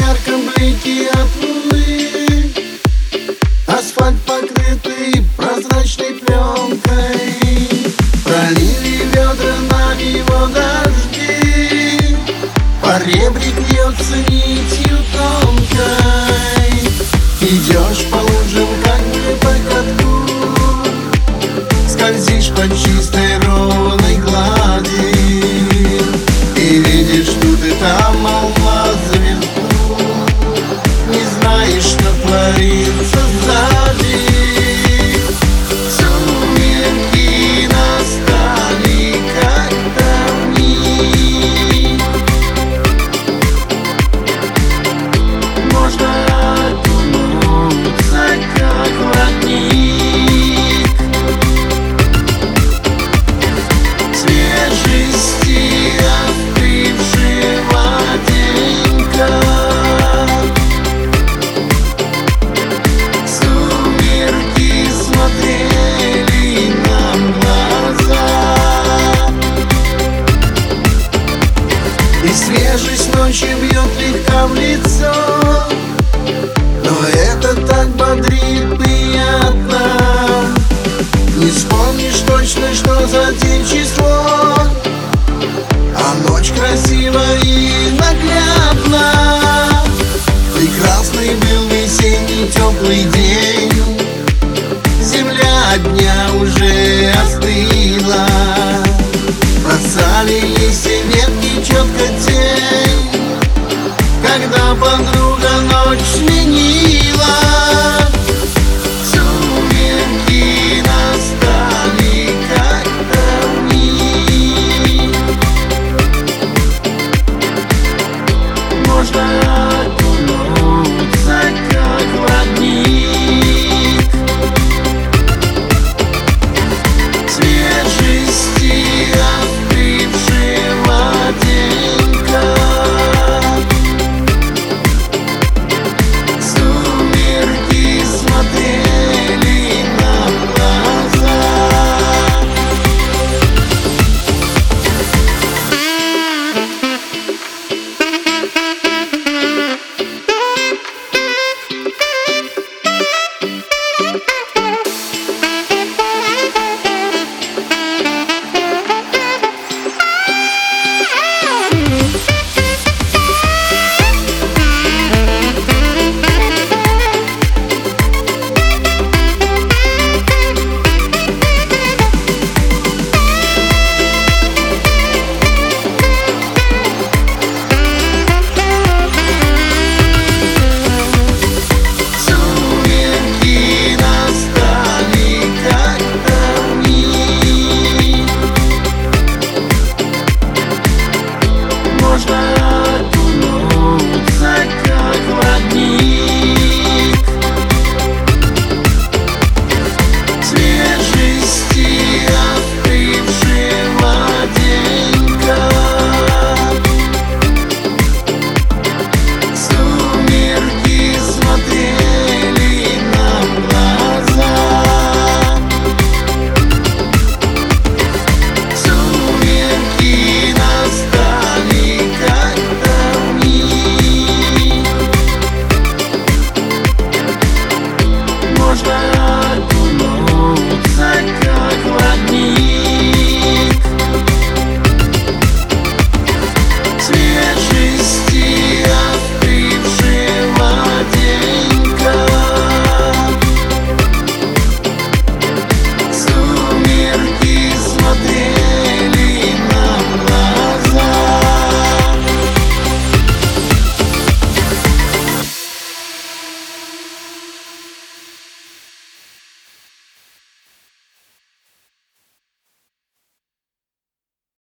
ярком блике от луны асфальт, покрытый прозрачной пленкой. Пролили ведра на него дожди, по ребрик льется нитью тонкой. Идешь по лужам, как бы по катку, скользишь по чистой ровной глади, и видишь тут и там алмаз звезду, не знаешь, что творится сзади. Сумерки настали, как давни, можно окунуться, как в родник, свежести остывшего денька. Сумерки смотрели нам в глаза, и свежесть ночью бьет легко в лицо, но это так бодрит приятно. Не вспомнишь точно, что за день число, а ночь красива и наглядна. Прекрасный был весенний теплый день, земля от дня уже остыла, бросали листья, ветки четко тень, когда подруга ночь сменила. Сумерки настали, как давни, можно